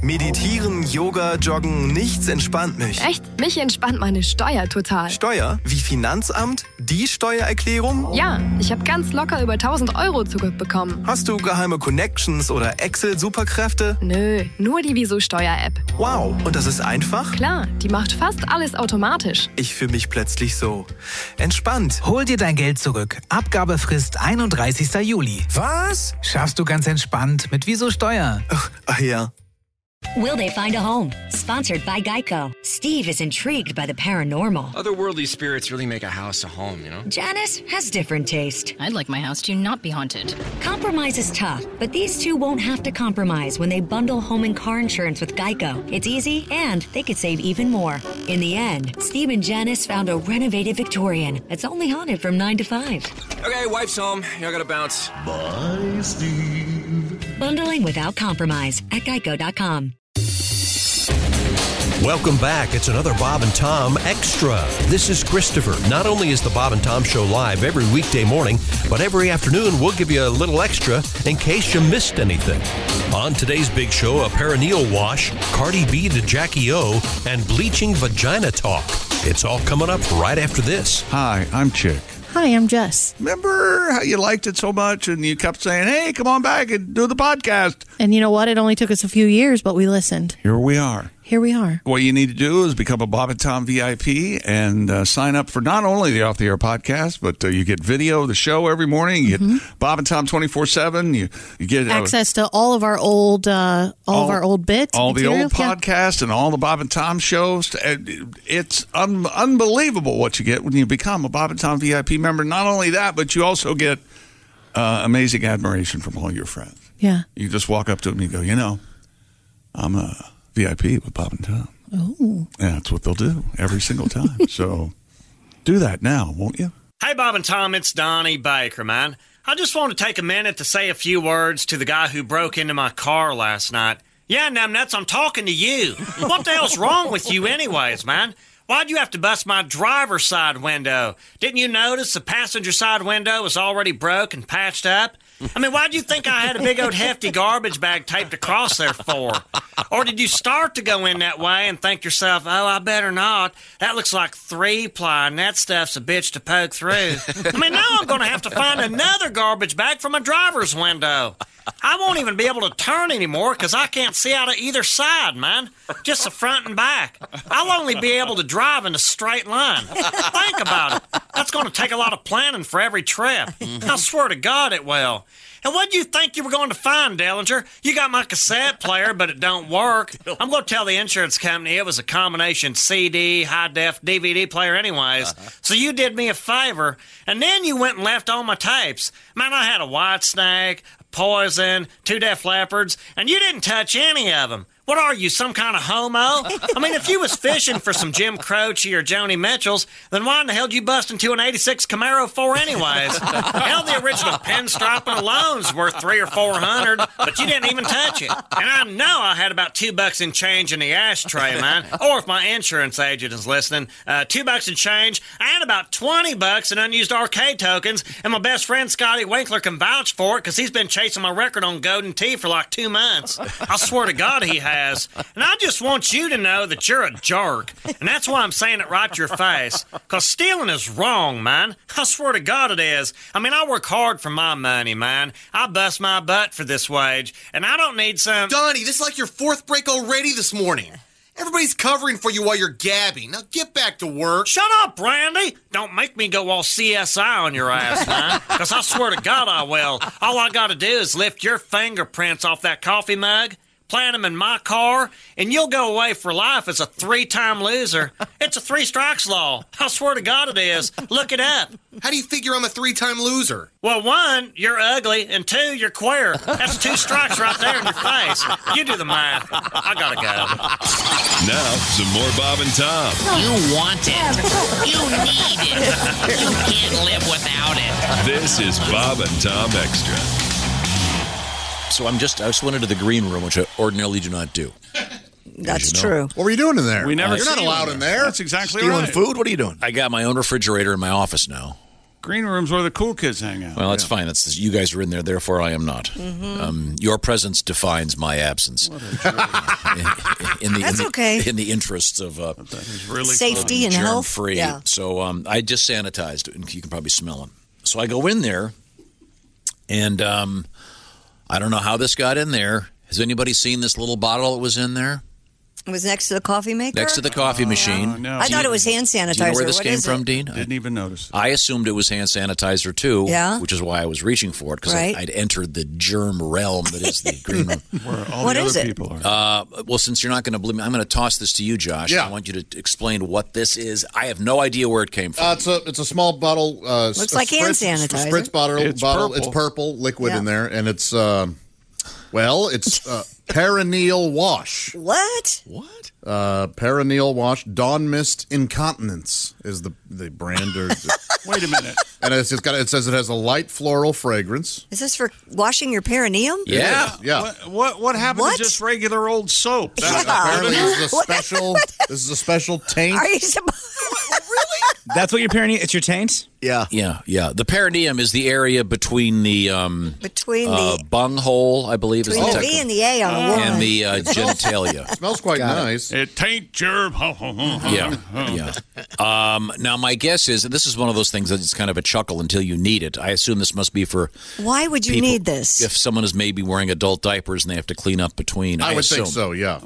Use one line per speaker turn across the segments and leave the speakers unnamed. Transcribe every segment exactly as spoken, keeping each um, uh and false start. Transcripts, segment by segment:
Meditieren, Yoga, Joggen, nichts entspannt mich.
Echt? Mich entspannt meine Steuer total.
Steuer? Wie Finanzamt? Die Steuererklärung?
Ja, ich habe ganz locker über tausend Euro zurückbekommen.
Hast du geheime Connections oder Excel-Superkräfte?
Nö, nur die Wieso-Steuer-App.
Wow, und das ist einfach?
Klar, die macht fast alles automatisch.
Ich fühle mich plötzlich so entspannt.
Hol dir dein Geld zurück. Abgabefrist einunddreißigster Juli.
Was?
Schaffst du ganz entspannt mit Wieso Steuer.
Ach, ach ja.
Will they find a home? Sponsored by Geico. Steve is intrigued by the paranormal.
Otherworldly spirits really make a house a home, you know?
Janice has different taste.
I'd like my house to not be haunted.
Compromise is tough, but these two won't have to compromise when they bundle home and car insurance with Geico. It's easy, and they could save even more. In the end, Steve and Janice found a renovated Victorian that's only haunted from nine to five.
Okay, wife's home. I gotta bounce.
Bye, Steve.
Bundling without compromise at geico dot com.
Welcome back. It's another Bob and Tom Extra. This is Christopher. Not only is the Bob and Tom Show live every weekday morning, but every afternoon we'll give you a little extra in case you missed anything. On today's big show, a perineal wash, Cardi B to Jackie O, and bleaching vagina talk. It's all coming up right after this.
Hi, I'm Chick.
Hi, I'm Jess.
Remember how you liked it so much and you kept saying, hey, come on back and do the podcast?
And you know what? It only took us a few years, but we listened.
Here we are.
Here we are.
What you need to do is become a Bob and Tom V I P and uh, sign up for not only the Off the Air podcast, but uh, you get video of the show every morning. You
Mm-hmm.
get Bob and Tom twenty-four seven. You, you get uh,
access to all of our old, uh, all, all of our old bits,
all
material.
the old
yeah.
podcasts, and all the Bob and Tom shows. It's un- unbelievable what you get when you become a Bob and Tom V I P member. Not only that, but you also get uh, amazing admiration from all your friends.
Yeah,
you just walk up to them and you go, you know, I'm a V I P with Bob and Tom.
Oh,
yeah, that's what they'll do every single time. So do that now, won't you?
Hey, Bob and Tom, it's Donnie Baker, man. I just want to take a minute to say a few words to the guy who broke into my car last night. Yeah, numbnuts, I'm talking to you. What the hell's wrong with you anyways, man? Why'd you have to bust my driver's side window? Didn't you notice the passenger side window was already broke and patched up? I mean, why'd you think I had a big old hefty garbage bag taped across there for? Or did you start to go in that way and think yourself, oh, I better not. That looks like three-ply, and that stuff's a bitch to poke through. I mean, now I'm going to have to find another garbage bag from a driver's window. I won't even be able to turn anymore because I can't see out of either side, man. Just the front and back. I'll only be able to drive in a straight line. Think about it. That's going to take a lot of planning for every trip. I swear to God it will. And what do you think you were going to find, Dellinger? You got my cassette player, but it don't work. I'm going to tell the insurance company it was a combination C D, high-def D V D player anyways. Uh-huh. So you did me a favor, and then you went and left all my tapes. Man, I had a Whitesnake, Poison, two Def Leppards, and you didn't touch any of them. What are you, some kind of homo? I mean, if you was fishing for some Jim Croce or Joni Mitchells, then why in the hell did you bust into an eighty-six Camaro for anyways? Hell, the original pinstriping alone's worth three or four hundred, but you didn't even touch it. And I know I had about two bucks in change in the ashtray, man. Or if my insurance agent is listening, uh, two bucks in change. I had about twenty bucks in unused arcade tokens, and my best friend Scotty Winkler can vouch for it because he's been chasing my record on Golden Tee for like two months. I swear to God he has. And I just want you to know that you're a jerk. And that's why I'm saying it right to your face. Because stealing is wrong, man. I swear to God it is. I mean, I work hard for my money, man. I bust my butt for this wage. And I don't need some...
Donnie, this is like your fourth break already this morning. Everybody's covering for you while you're gabbing. Now get back to work.
Shut up, Brandy. Don't make me go all C S I on your ass, man. Because I swear to God I will. All I got to do is lift your fingerprints off that coffee mug, plant them in my car, and you'll go away for life as a three-time loser. It's a three strikes law. I swear to God it is. Look it up.
How do you figure I'm a three-time loser?
Well, one, you're ugly, and two, you're queer. That's two strikes right there in your face. You do the math. I gotta go.
Now, some more Bob and Tom.
You want it. You need it. You can't live without it.
This is Bob and Tom Extra.
So I'm just, I just went into the green room, which I ordinarily do not do.
That's
you know.
true.
What were you doing in there?
We never
uh, You're not allowed in there.
That's exactly
Stealing
right.
food? What are you doing?
I got my own refrigerator in my office now.
Green room's where the cool kids hang out.
Well, that's yeah. fine. That's you guys are in there, therefore I am not.
Mm-hmm.
Um, your presence defines my absence. in, in the,
That's
in the,
okay.
In the interests of uh,
really
safety
um,
and health.
Germ-free.
Yeah.
So um, I just sanitized it, and you can probably smell it. So I go in there, and um, I don't know how this got in there. Has anybody seen this little bottle that was in there?
It was next to the coffee maker?
Next to the coffee machine.
Uh, no.
I thought it was hand sanitizer.
Do you know where this
what
came from,
it?
Dean?
Didn't even notice.
I assumed it was hand sanitizer, too,
yeah?
which is why I was reaching for it, because
right.
I'd entered the germ realm that is the green room.
Where all
what
the
is
other
it?
people are.
Uh, well, since you're not going to believe me, I'm going to toss this to you, Josh.
Yeah.
I want you to explain what this is. I have no idea where it came from.
Uh, it's a it's a small bottle. Uh,
Looks
a
like hand
spritz,
sanitizer.
Spritz bottle.
It's
bottle.
purple.
It's purple liquid
Yeah.
in there, and it's uh, well, it's uh, perineal wash.
What?
What?
Uh, perineal wash. Dawn Mist Incontinence is the the brand. Or
Wait a minute.
And it's, it's got. It says it has a light floral fragrance.
Is this for washing your perineum?
Yeah.
Yeah.
What what, what happened
What?
to just regular old soap? That's
Yeah.
Apparently, this is a
What?
special. This is a special taint.
Are you supposed
That's what your perineum. It's your taint.
Yeah.
Yeah, yeah. The perineum is the area between the um,
between
uh,
the
bung hole, I believe,
between
is
the
the
V and the A on a woman?
and the uh, genitalia.
Smells quite nice.
It taint germ.
Yeah, yeah. Um, now, my guess is, and this is one of those things that it's kind of a chuckle until you need it. I assume this must be for
Why would you
people-
need this?
if someone is maybe wearing adult diapers and they have to clean up between.
I,
I,
would
assume.
think so. Yeah.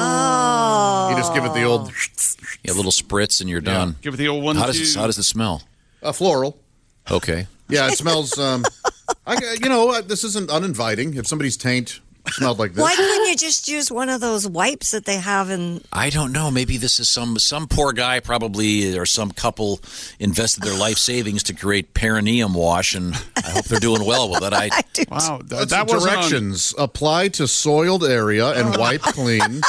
Oh.
You just give it the old
Yeah, a little spritz and you're done.
Give it the old one.
How does
two.
it, how does it smell?
uh, floral.
Okay.
Yeah, it smells. Um, I, you know, uh, this isn't uninviting. If somebody's taint smelled like this,
Why couldn't you just use one of those wipes that they have in?
I don't know. Maybe this is some some poor guy probably or some couple invested their life savings to create perineum wash, and I hope they're doing well with it. I,
I do.
Wow, th-
That's
that was
directions. Apply to soiled area and wipe clean.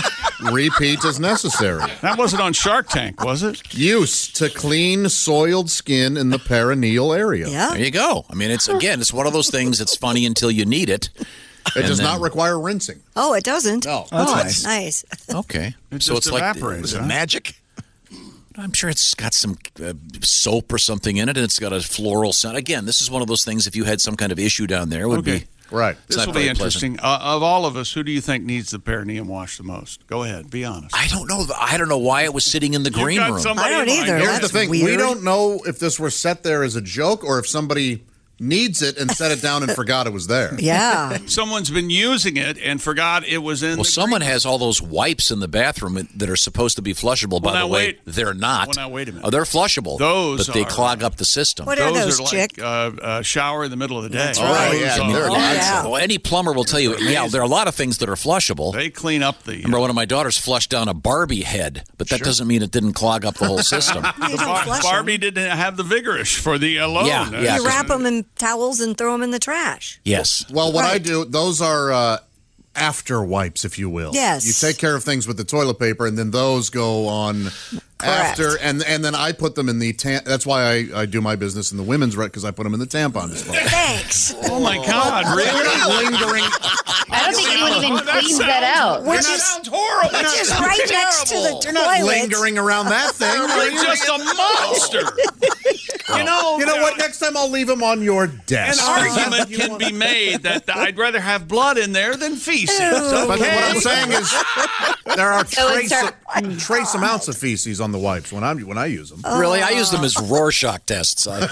Repeat as necessary.
That wasn't on Shark Tank, was it?
Use to clean soiled skin in the perineal area.
Yeah.
there you go. I mean, it's again, it's one of those things that's funny until you need it.
It
And
does
then-
not require rinsing.
Oh, it doesn't.
No.
Oh, that's
Oh,
nice.
nice.
Okay.
It
so
just
it's like
evaporates,
is it
huh?
magic? I'm sure it's got some uh, soap or something in it, and it's got a floral scent. Again, this is one of those things. If you had some kind of issue down there, it would
Okay.
be
Right.
It's
This
not
will be
very pleasant.
interesting. Uh, of all of us, who do you think needs the perineum wash the most? Go ahead, be honest.
I don't know. I don't know why it was sitting in the
You've
green
got
room.
somebody
I don't
in mind.
either.
Here's
That's
the thing. We
weird.
don't know if this was set there as a joke or if somebody needs it and set it down and forgot it was there.
Yeah.
Someone's been using it and forgot it was in
Well,
the
someone
green-
has all those wipes in the bathroom that are supposed to be flushable. By
Well, now
the way,
wait.
they're not.
Well, now wait a minute.
Oh, they're flushable.
Those
but they
are-
clog up the system.
What are
Those
those,
are
chick?
like uh, uh, shower in the middle of the day.
That's right.
Oh, yeah,
Those
they're
are-
Oh, yeah.
Well, any plumber will tell you. Yeah, there are a lot of things that are flushable.
They clean up the.
Remember, one of my daughters flushed down a Barbie head, but that doesn't mean it didn't clog up the whole system.
You don't
Bar-
flush
Barbie
'em.
didn't have the vigorish for the alone.
Yeah, yeah.
You wrap them in towels and throw them in the trash.
Yes.
Well, what I
Right.
do, those are uh, after wipes, if you will.
Yes.
You take care of things with the toilet paper, and then those go on after, and and then I put them in the. Tam- that's why I, I do my business in the women's rec because I put them in the tampon disposal.
Thanks.
Oh my God! Really?
You're not lingering.
I don't think anyone even
That
cleans that out.
We're
That
just,
sounds horrible.
we're just right next to the
You're not
toilet.
lingering around that thing.
You're just a monster. You know.
You know what? Next time I'll leave them on your
An
desk.
argument can be made that I'd rather have blood in there than feces.
But what I'm saying is, there are
So it's
trace, trace amounts of feces on the wipes when I'm when I use them.
Really, I use them as Rorschach tests. I,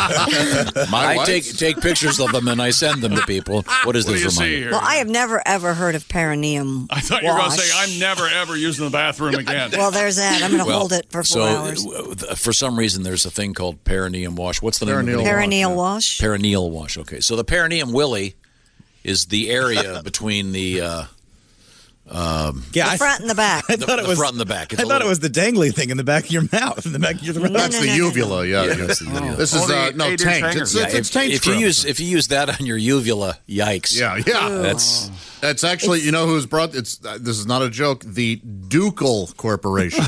I
wipes?
take take pictures of them and I send them to people. What is
What do you
this
see
reminder?
here?
Well, I have never ever heard of perineum.
I thought you were going to
wash.
say I'm never ever using the bathroom again.
Well, there's that. I'm going to
Well,
hold it for four
so,
hours.
uh, th- for some reason, there's a thing called perineum wash. What's the name of
Perineal
it?
Perineal wash.
Perineal wash. Okay, so the perineum willy is the area between the uh, um,
Yeah,
The
I,
front and the back.
I
the,
thought it
the
was
front and the back. It's
I
a
thought it
little-
was the dangly thing in the back of your mouth, in the back of your throat.
That's
no,
the
no, no,
uvula. Yeah,
Yeah,
yeah.
that's the uvula.
This is uh,
Only
no
eight-inch
taint.
hanger.
It's,
Yeah,
it's,
if,
it's taint
if you
strip.
use if you use that on your uvula, yikes.
Yeah, yeah.
That's
That's actually, you know who's brought it's uh, this is not a joke, the Ducal Corporation.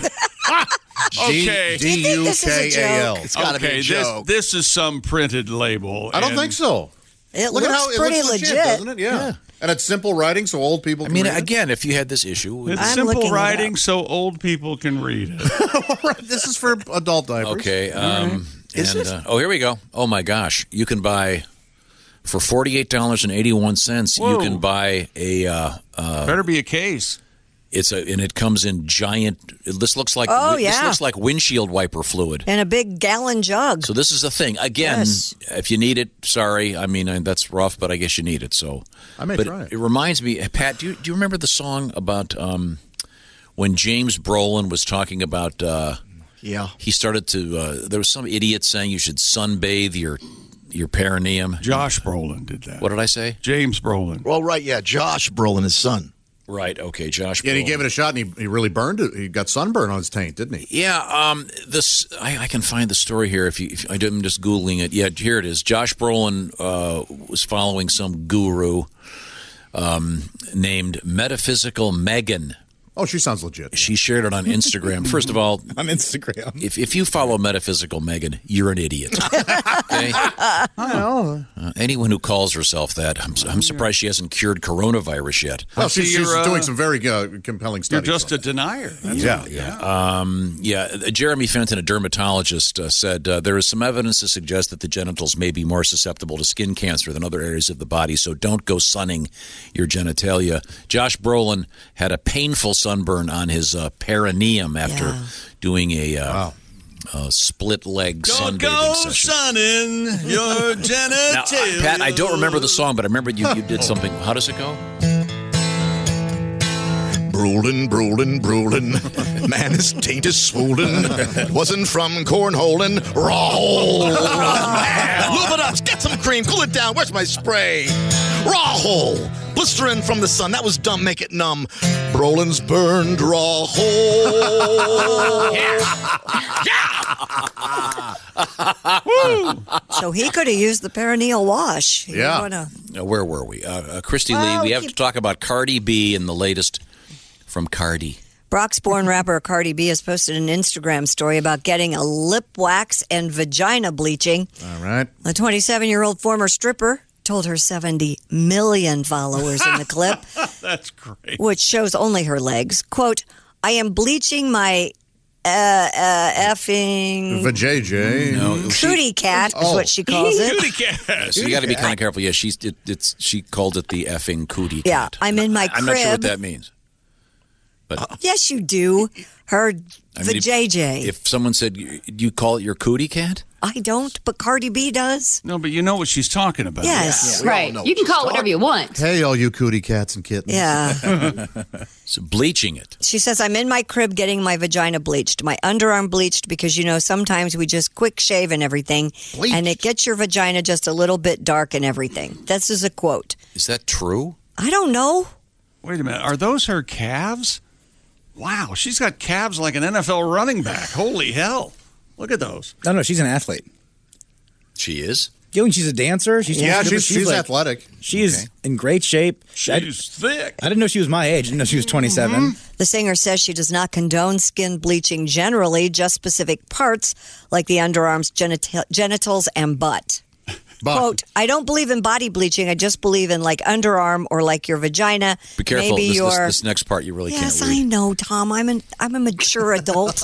Okay.
D U K A L.
it's got to
okay,
be a
this
joke.
this is some printed label.
I don't
and
think so.
It
Look
looks
at how it
pretty
looks legit,
legit.
doesn't it? Yeah. And it's simple writing, so old people
I
can
mean,
read it.
again, if you had this issue,
It's
I'm
simple
looking it
writing
up.
so old people can read it.
Right, this is for adult diapers.
okay. Um, and, uh, oh, here we go. Oh, my gosh. You can buy, for forty-eight dollars and eighty-one cents, you can buy a... Uh, uh,
Better be a case.
It's a, and it comes in giant. This looks like
Oh,
this
yeah.
looks like windshield wiper fluid.
And a big gallon jug.
So this is the thing. Again,
Yes.
if you need it, sorry. I mean, uh, that's rough, but I guess you need it. So
I may
but
try it.
It reminds me, Pat. Do you, do you remember the song about um, when James Brolin was talking about? Uh,
yeah,
he started to. Uh, there was some idiot saying you should sunbathe your your perineum.
Josh Brolin did that.
What did I say?
James Brolin.
Well, right, yeah, Josh Brolin, his son.
Right. Okay, Josh.
Yeah, and he
Brolin.
gave it a shot, and he, he really burned it. He got sunburn on his taint, didn't he?
Yeah, um, this I, I can find the story here. If, you, if I'm just googling it, yeah, here it is. Josh Brolin uh, was following some guru um, named Metaphysical Megan.
Oh, she sounds legit.
She shared it on Instagram. First of all,
on Instagram,
if if you follow Metaphysical Megan, you're an idiot. Okay,
I know.
uh, anyone who calls herself that, I'm, I'm surprised she hasn't cured coronavirus yet.
Well, she's, she's
you're, uh,
doing some very uh, compelling
You're
studies.
just a denier. That's
Yeah.
all.
Yeah. Um, yeah. Jeremy Fenton, a dermatologist, uh, said uh, there is some evidence to suggest that the genitals may be more susceptible to skin cancer than other areas of the body, so don't go sunning your genitalia. Josh Brolin had a painful sunburn on his uh, perineum after
Yeah.
doing a uh, uh, split leg
Don't
sunbathing
go
session.
sunning your genitalia.
Now, uh, Pat, I don't remember the song, but I remember you, you did something. How does it go?
Brolin, Brolin, Brolin. Man, his taint is swollen. Wasn't from cornholing. Raw. Lube it up. Get some cream. Cool it down. Where's my spray? Raw hole. Blistering from the sun. That was dumb. Make it numb. Brolin's burned raw hole.
So he could have used the perineal wash. He
Yeah.
would've-
Uh, where were we? Uh, uh, Christy
Well,
Lee, we have
keep-
to talk about Cardi B and the latest from Cardi.
Brox-born rapper Cardi B has posted an Instagram story about getting a lip wax and vagina bleaching.
All right.
The twenty-seven-year-old former stripper told her seventy million followers in the clip,
That's great.
which shows only her legs, quote, I am bleaching my uh, uh, effing
Vajayjay.
No, she-
cootie cat is
Oh.
what she calls it.
Cootie cat.
So you got to be kind of careful. Yeah, she's it, it's she called it the effing cootie
Yeah,
cat.
I'm in my
I'm not sure what
crib.
that means. But
Yes, you do. Her
I mean, if-
vajayjay.
If someone said you, you call it your cootie cat,
I don't, but Cardi B does.
No, but you know what she's talking about.
Yes.
Right. You can call it whatever you want.
Hey, all you cootie cats and kittens.
Yeah.
so bleaching it.
She says, I'm in my crib getting my vagina bleached, my underarm bleached, because, you know, sometimes we just quick shave and everything, and it gets your vagina just a little bit dark and everything. This is a quote.
Is that true?
I don't know.
Wait a minute. Are those her calves? Wow, she's got calves like an N F L running back. Holy hell. Look at those.
No, no, she's an athlete.
She is?
Yeah, when she's a dancer, she's
Yeah,
supposed to-
she's- she's
like-
athletic.
She is in great shape.
She's thick.
I didn't know she was my age. I didn't know she was twenty-seven.
The singer says she does not condone skin bleaching generally, just specific parts like the underarms, genita- genitals, and butt. Quote, I don't believe in body bleaching. I just believe in like underarm or like your vagina.
Be careful.
Maybe
This,
your...
this, this next part you really
Yes,
can't read.
I know, Tom. I'm an I'm a mature adult.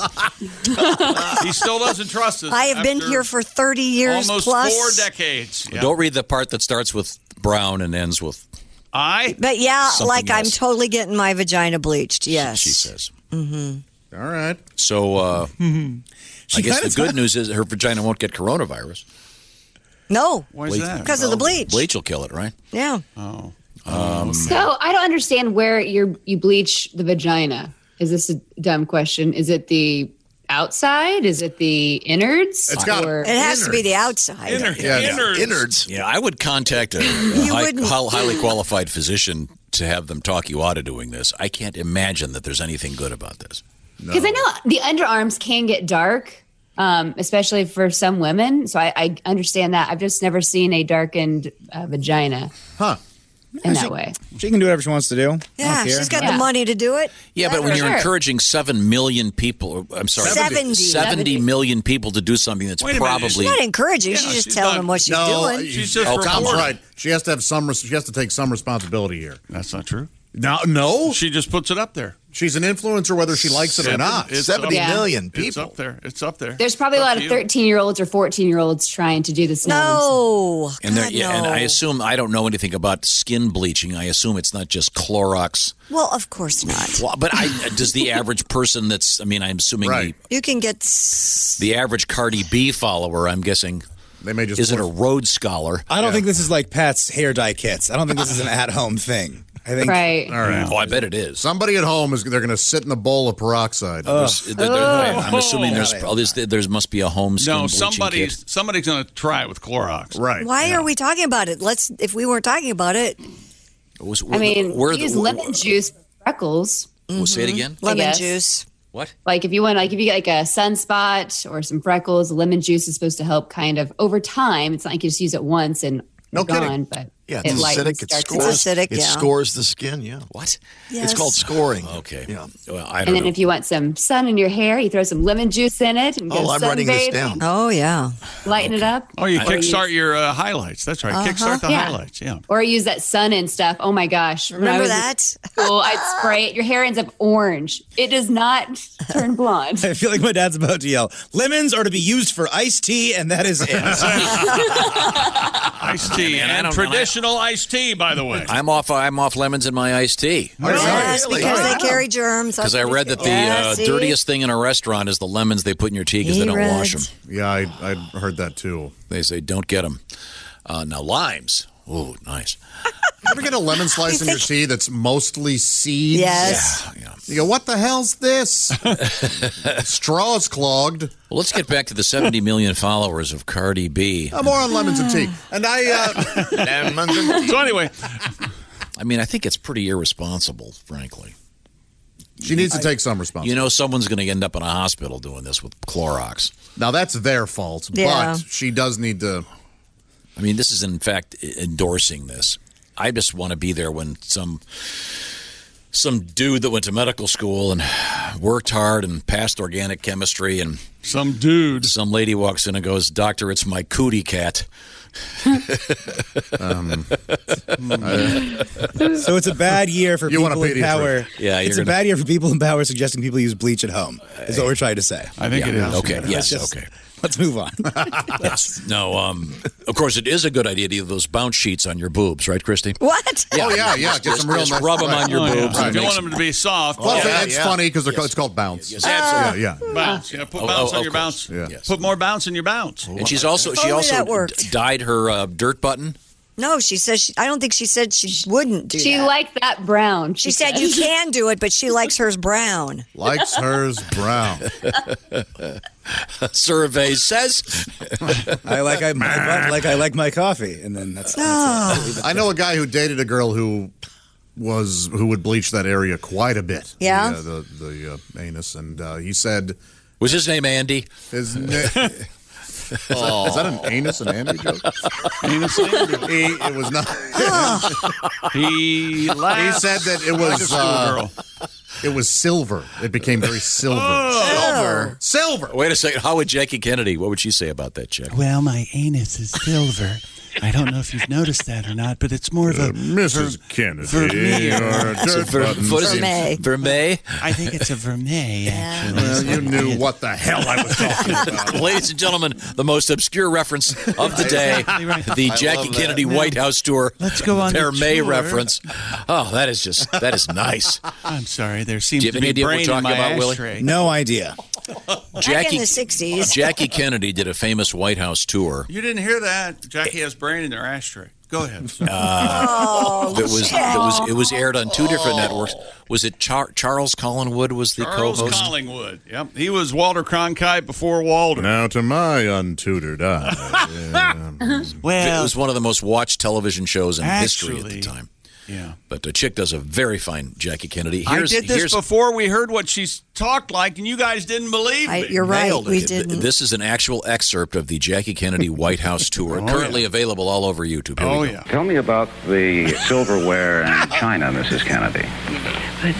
He still doesn't trust us.
I have been
after
here for thirty years
almost
plus.
four decades. Yeah.
Don't read the part that starts with brown and ends with
I.
But yeah,
Something
like I'm
else.
totally getting my vagina bleached. Yes.
she says.
Mm-hmm.
All right.
So uh, I
She
guess
kinda
the good
ta-
news is her vagina won't get coronavirus.
No.
Why is
Bleach-
that?
Because of the bleach.
Bleach will kill it, right?
Yeah.
Oh.
Um,
So I don't understand where you you bleach the vagina. Is this a dumb question? Is it the outside? Is it the innards?
It's got-
Or-
It has to be the outside.
Inner,
Yeah, yeah.
innards.
Innards.
Yeah, I would contact a, a
You
high,
wouldn't-
hi- highly qualified physician to have them talk you out of doing this. I can't imagine that there's anything good about this.
Because I know the underarms can get dark, um, especially for some women. So I, I understand that. I've just never seen a darkened uh, vagina
Huh.
in
she,
that way.
She can do whatever she wants to do. I
Yeah,
don't care.
she's got
Yeah.
the money to do it.
Yeah, but when
For
you're
sure.
encouraging seven million people, I'm sorry,
Seventy.
seventy million people to do something that's
Wait a minute,
probably
she's
She's not encouraging.
Yeah,
she's just
she's
telling
not-
them what she's
No,
doing.
She's just
oh,
reporting.
Tom's right. She has to have some. res- She has to take some responsibility here.
That's not true.
No, no.
She just puts it up there.
She's an influencer whether she likes it or not.
It's
seventy
Yeah.
million
It's
people.
up there. It's up there.
There's probably a
Up
lot
to
of
you.
thirteen-year-olds or fourteen-year-olds trying to do this now.
No.
And, there,
God,
yeah, and
no.
I assume I don't know anything about skin bleaching. I assume it's not just Clorox.
Well, of course not.
Well, but I, does the average person that's, I mean, I'm assuming
Right.
the,
You can get. s-
the average Cardi B follower, I'm guessing,
They may just
isn't a
pour-
Rhodes Scholar.
I don't think this is like Pat's hair dye kits. I don't think this is an at-home thing. I think.
Right.
All right.
Oh, I bet it is.
Somebody at home is they're going to sit in a bowl of peroxide.
There's- there- there- I'm assuming there's,
Oh.
there's there must be a home skin
No,
bleaching
somebody's
kit.
somebody's going to try it with Clorox.
Right.
Why are we talking about it? Let's. If we weren't talking about it,
Was,
I mean,
where
use
the,
lemon juice for freckles.
Well, say it again.
lemon
guess.
juice.
What?
Like if you want, like if you get like a sunspot or some freckles, lemon juice is supposed to help kind of over time. It's not like you just use it once and
No
it's gone,
kidding.
but
Yeah,
it
it's
lightens,
acidic. It
starts to-
scores.
It's acidic,
It
yeah.
scores the skin. Yeah.
What?
It's called scoring.
Okay.
Yeah.
Well, I
And
don't
then
know.
if you want some sun in your hair, you throw some lemon juice in it and
Oh,
go
I'm writing this
sunbathing,
down.
Oh yeah.
lighten it up.
Oh, you
Or
kickstart
use-
your uh, highlights. That's right.
Uh-huh.
Kickstart the
Yeah.
highlights. Yeah.
Or use that sun and stuff. Oh my gosh. When I
Remember
was in
that?
School, I'd spray it. Your hair ends up orange. It does not turn blonde.
I feel like my dad's about to yell, lemons are to be used for iced tea, and that is it.
Iced tea
man, I
and
don't-
traditional iced tea, by the way.
I'm off. I'm off lemons in my iced tea.
Yes,
really?
because
Wow.
they carry germs.
Because I read that the
Yeah,
uh,
see?
dirtiest thing in a restaurant is the lemons they put in your tea because they
He
don't wash
read.
them.
Yeah, I I heard that too.
They say don't get them. Uh, now limes. Ooh, nice.
Ever get a lemon slice in your tea that's mostly seeds?
Yes.
Yeah, yeah.
You go, what the hell's this? Straw's clogged.
Well, let's get back to the seventy million followers of Cardi B.
Uh, more on lemons and tea. And I, uh,
Lemons and
So anyway,
I mean, I think it's pretty irresponsible, frankly.
she needs to take some responsibility.
You know, someone's going to end up in a hospital doing this with Clorox.
Now, that's their fault,
Yeah.
but she does need to.
I mean, this is in fact endorsing this. I just want to be there when some some dude that went to medical school and worked hard and passed organic chemistry, and
some dude,
some lady walks in and goes, "Doctor, it's my cootie cat."
Um,
So it's a bad year for
You want a
people in
pediatrician.
power.
Yeah,
it's
you're
a
gonna-
bad year for people in power suggesting people use bleach at home. Is what we're trying to say.
I think
Yeah,
it is.
okay.
Let's
Yes.
just-
Okay.
Let's move on.
Yes. No. Um. Of course, it is a good idea to use those bounce sheets on your boobs, right, Christy?
What?
Oh, yeah, yeah. Get
Just,
some real
just
nice-
rub them
right.
on your
Oh, yeah.
boobs.
If
and
you
it
want
makes-
them to be soft,
Plus,
yeah,
it's
yeah.
funny because it's called bounce.
Yes, absolutely.
Yeah, yeah.
bounce. Yeah, put
Oh,
bounce
oh,
on your
of
bounce.
Yeah.
Yes.
Put more bounce in your bounce.
And she's also she
Only
also
that worked.
d- dyed her uh, dirt button.
No, she says she, I don't think she said she wouldn't do
She
that.
liked that brown.
She said you can do it, but she likes hers brown.
Likes hers brown.
Survey says.
I like I, my butt like I like my coffee, and then that's. that's it.
I know a guy who dated a girl who was who would bleach that area quite a bit.
Yeah?
the uh, the, the uh, anus, and uh, he said
Was his name Andy?
his name.
Oh.
Is that an anus and Andy joke?
Anus and Andy.
He, it was not.
He laughed.
He said that it
like a
was uh,
schoolgirl.
it was silver. It became very silver.
Oh.
Silver.
Wait a second. How would Jackie Kennedy? What would she say about that chick?
Well, my anus is silver. I don't know if you've noticed that or not, but it's more of a
Uh, Missus Kennedy,
Vermeer.
or
It's a
dirt
ver-
buttons.
what is it?
Vermeil.
Vermeil?
I think it's a vermeil, actually.
Well, you knew what the hell I was talking about.
Ladies and gentlemen, the most obscure reference of the day,
Exactly right.
the
I
Jackie
love that.
Kennedy
Now,
White House tour.
let's go on the
Vermeil
tour.
reference. Oh, that is just, that is nice.
I'm sorry, there seems
Do you have
to
any
be
idea what
brain
we're
in
talking
my
about, Willie?
ashtray.
No idea.
Back in the sixties.
Jackie Kennedy did a famous White House tour.
You didn't hear that. Jackie has brain in their ashtray. Go ahead.
Oh,
That was, that was, it was aired on two different networks. Was it Char- Charles Collinwood was the
Charles
co-host?
Collingwood. Yep. He was Walter Cronkite before Walter.
Now, to my untutored eye. Yeah.
It
Well,
was one of the most watched television shows in history at the
Actually,
time.
Yeah.
But the chick does a very fine Jackie Kennedy.
I
Here's,
did this
here's,
before we heard what she talked like, and you guys didn't believe
I,
me.
you're right.
Nailed
We
it.
didn't.
This is an actual excerpt of the Jackie Kennedy White House tour,
Oh,
currently
yeah.
available all over YouTube. Here
Oh,
we go.
yeah.
Tell me about the silverware in China, Missus Kennedy.
But it's not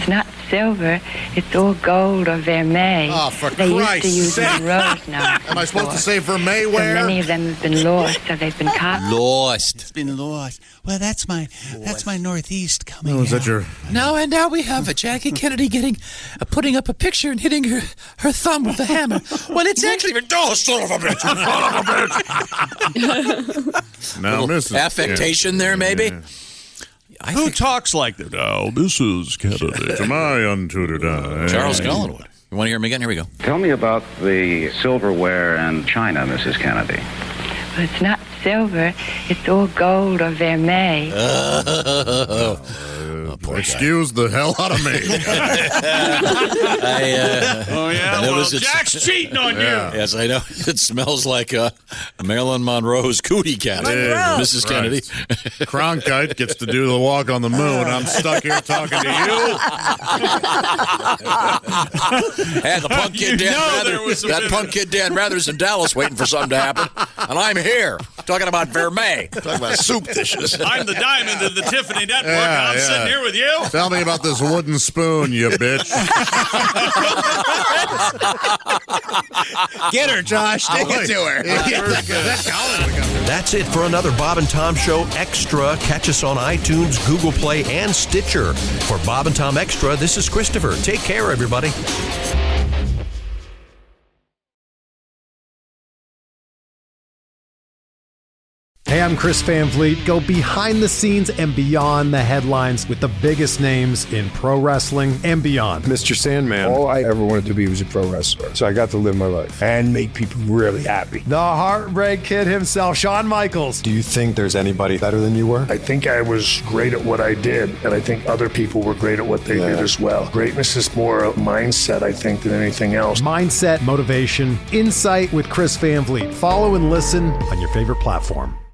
silver. It's all gold or vermeil.
Oh, for
they
Christ's
used to use
sake.
the rose now.
Am I supposed to say vermeil
So
ware?
many of them have been lost, so they've been copied.
Lost.
It's been lost. Well, that's my that's my Northeast coming.
Oh, is that
out.
your...
No, and now we have a Jackie Kennedy getting, uh, putting up a picture and hitting her, her thumb with a hammer. When it's actually, oh, son of a bitch, son of a bitch.
Now, Missus
affectation there, maybe.
Yeah.
I
Who
think
talks like that? Oh, this is Kennedy.
To my untutored eye.
Charles Goldenwood. You want to hear him again? Here we go.
Tell me about the silverware and china, Missus Kennedy.
Well, it's not silver. It's all gold or vermeil.
Oh,
Uh, excuse the hell out of me.
I, uh,
oh, yeah?
I
Well,
noticed it's-
Jack's cheating on
Yeah.
you.
Yes, I know. It smells like uh, Marilyn Monroe's cootie cat,
Monroe.
Missus Kennedy.
Cronkite gets to do the walk on the moon. I'm stuck here talking to you.
Hey, the punk kid
You
Dan
know
Rather,
there was some
that
bit
punk kid Dan Rather's in Dallas waiting for something to happen, and I'm here talking about vermeil.
Talking about soup dishes.
I'm the diamond of the Tiffany Network.
Yeah,
I'm
yeah.
sitting here with you.
Tell me about this wooden spoon, you bitch.
Get her, Josh. Take it to her.
That's it for another Bob and Tom Show Extra. Catch us on iTunes, Google Play, and Stitcher. For Bob and Tom Extra, this is Christopher. Take care, everybody.
Hey, I'm Chris Van Vliet. Go behind the scenes and beyond the headlines with the biggest names in pro wrestling and beyond.
Mister Sandman, all I ever wanted to be was a pro wrestler. So I got to live my life and make people really happy.
The Heartbreak Kid himself, Shawn Michaels.
Do you think there's anybody better than you were? I think I was great at what I did, and I think other people were great at what they yeah. did as well. Greatness is more a mindset, I think, than anything else.
Mindset, motivation, insight with Chris Van Vliet. Follow and listen on your favorite platform.